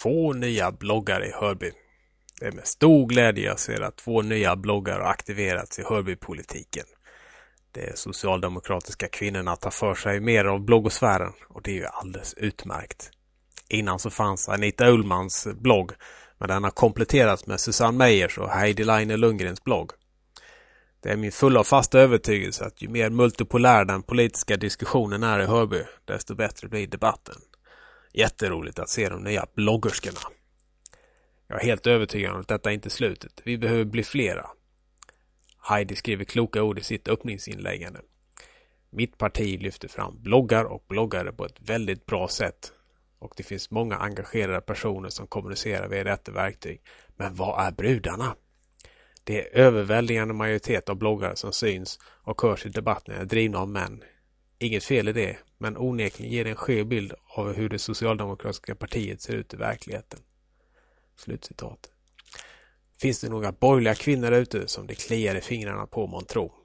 2 nya bloggar i Hörby. Det är med stor glädje jag ser att 2 nya bloggar har aktiverats i Hörbypolitiken. De socialdemokratiska kvinnorna tar för sig mer av bloggosfären och det är ju alldeles utmärkt. Innan så fanns Anita Ullmans blogg, men den har kompletterats med Susanne Meyers och Heidi Leine Lundgrens blogg. Det är min fulla och fasta övertygelse att ju mer multipolär den politiska diskussionen är i Hörby, desto bättre blir debatten. Jätteroligt att se de nya bloggerskorna. Jag är helt övertygad om att detta är inte slutet. Vi behöver bli flera. Heidi skriver kloka ord i sitt öppningsinläggande. Mitt parti lyfter fram bloggar och bloggare på ett väldigt bra sätt. Och det finns många engagerade personer som kommunicerar via detta verktyg. Men vad är brudarna? Det är överväldigande majoritet av bloggare som syns och hörs i debatten är drivna av män. Inget fel i det, men onekligen ger en skev bild av hur det socialdemokratiska partiet ser ut i verkligheten. Slutcitat. Finns det några borgerliga kvinnor ute som det kliar i fingrarna på, man tror?